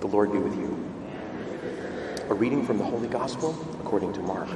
The Lord be with you. A reading from the Holy Gospel according to Mark.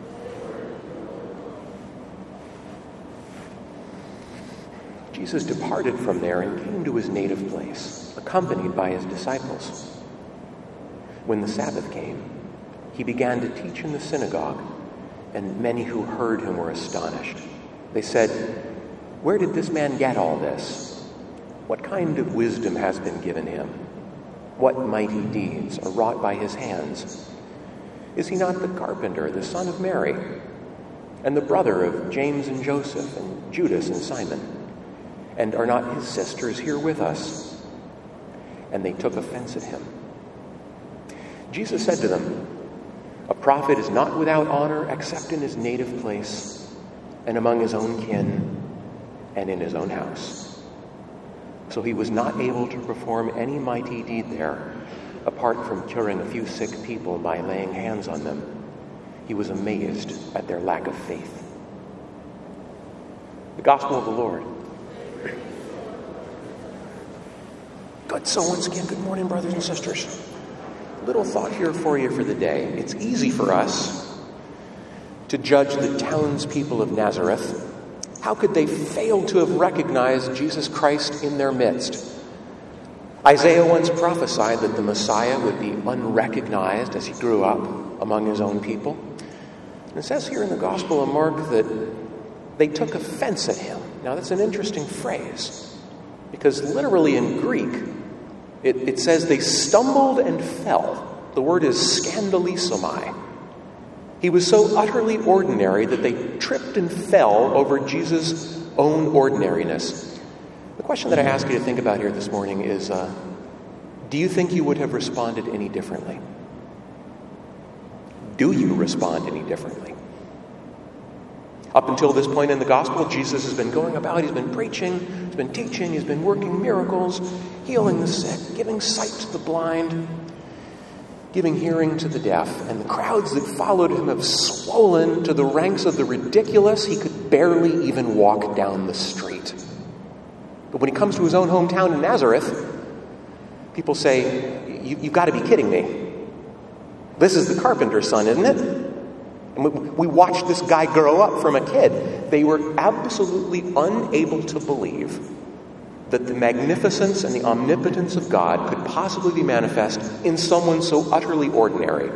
Jesus departed from there and came to his native place, accompanied by his disciples. When the Sabbath came, he began to teach in the synagogue, and many who heard him were astonished. They said, "Where did this man get all this? What kind of wisdom has been given him? What mighty deeds are wrought by his hands? Is he not the carpenter, the son of Mary, and the brother of James and Joseph and Judas and Simon? And are not his sisters here with us?" And they took offense at him. Jesus said to them, "A prophet is not without honor except in his native place and among his own kin and in his own house." So he was not able to perform any mighty deed there, apart from curing a few sick people by laying hands on them. He was amazed at their lack of faith. The Gospel of the Lord. Good. So once again, good morning, brothers and sisters. Little thought here for you for the day. It's easy for us to judge the townspeople of Nazareth. How could they fail to have recognized Jesus Christ in their midst? Isaiah once prophesied that the Messiah would be unrecognized as he grew up among his own people. And it says here in the Gospel of Mark that they took offense at him. Now that's an interesting phrase, because literally in Greek, it says they stumbled and fell. The word is scandalisomai. He was so utterly ordinary that they tripped and fell over Jesus' own ordinariness. The question that I ask you to think about here this morning is, do you think you would have responded any differently? Do you respond any differently? Up until this point in the gospel, Jesus has been going about, he's been preaching, he's been teaching, he's been working miracles, healing the sick, giving sight to the blind, giving hearing to the deaf, and the crowds that followed him have swollen to the ranks of the ridiculous. He could barely even walk down the street. But when he comes to his own hometown in Nazareth, people say, you've got to be kidding me. This is the carpenter's son, isn't it? And we watched this guy grow up from a kid. They were absolutely unable to believe that the magnificence and the omnipotence of God could possibly be manifest in someone so utterly ordinary.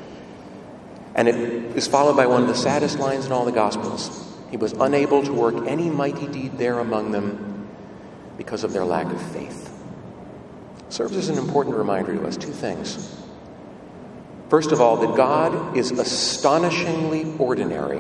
And it is followed by one of the saddest lines in all the Gospels. He was unable to work any mighty deed there among them because of their lack of faith. It serves as an important reminder to us, two things. First of all, that God is astonishingly ordinary.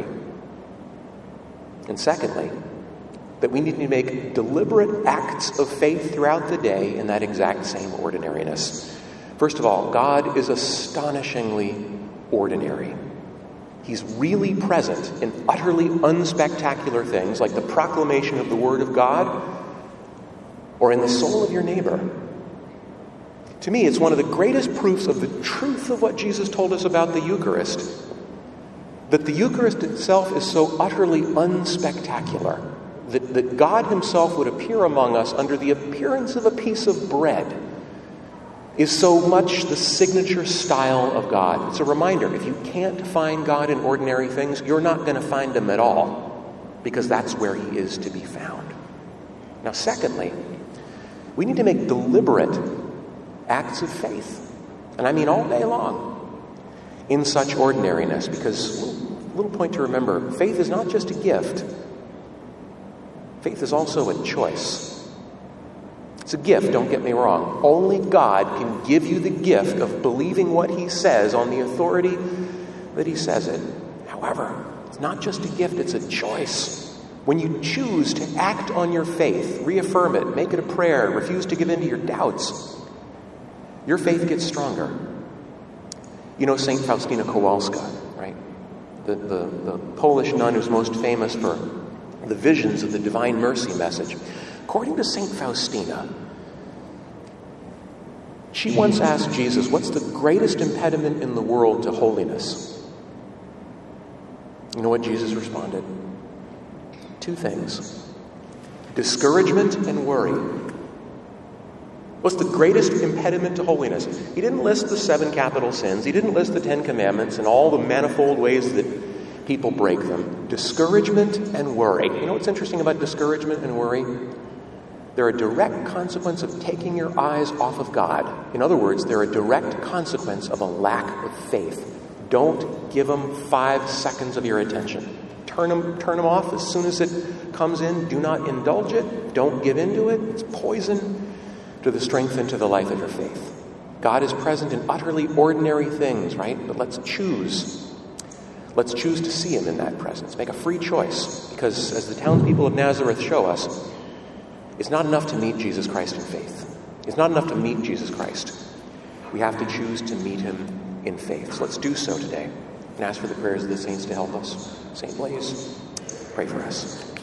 And secondly, that we need to make deliberate acts of faith throughout the day in that exact same ordinariness. First of all, God is astonishingly ordinary. He's really present in utterly unspectacular things like the proclamation of the Word of God or in the soul of your neighbor. To me, it's one of the greatest proofs of the truth of what Jesus told us about the Eucharist, that the Eucharist itself is so utterly unspectacular, that God himself would appear among us under the appearance of a piece of bread is so much the signature style of God. It's a reminder, if you can't find God in ordinary things, you're not going to find him at all, because that's where he is to be found. Now, secondly, we need to make deliberate acts of faith, and I mean all day long, in such ordinariness, because a little point to remember, faith is not just a gift. Faith is also a choice. It's a gift, don't get me wrong. Only God can give you the gift of believing what he says on the authority that he says it. However, it's not just a gift, it's a choice. When you choose to act on your faith, reaffirm it, make it a prayer, refuse to give in to your doubts, your faith gets stronger. You know St. Faustina Kowalska, right? The Polish nun who's most famous for the visions of the Divine Mercy message. According to St. Faustina, she once asked Jesus, what's the greatest impediment in the world to holiness? You know what Jesus responded? Two things: discouragement and worry. What's the greatest impediment to holiness? He didn't list the 7 capital sins. He didn't list the 10 commandments and all the manifold ways that people break them. Discouragement and worry. You know what's interesting about discouragement and worry? They're a direct consequence of taking your eyes off of God. In other words, they're a direct consequence of a lack of faith. Don't give them 5 seconds of your attention. Turn them off as soon as it comes in. Do not indulge it. Don't give into it. It's poison to the strength and to the life of your faith. God is present in utterly ordinary things, right? But let's choose. Let's choose to see him in that presence. Make a free choice. Because as the townspeople of Nazareth show us, it's not enough to meet Jesus Christ in faith. It's not enough to meet Jesus Christ. We have to choose to meet him in faith. So let's do so today. And ask for the prayers of the saints to help us. Saint Blaise, pray for us.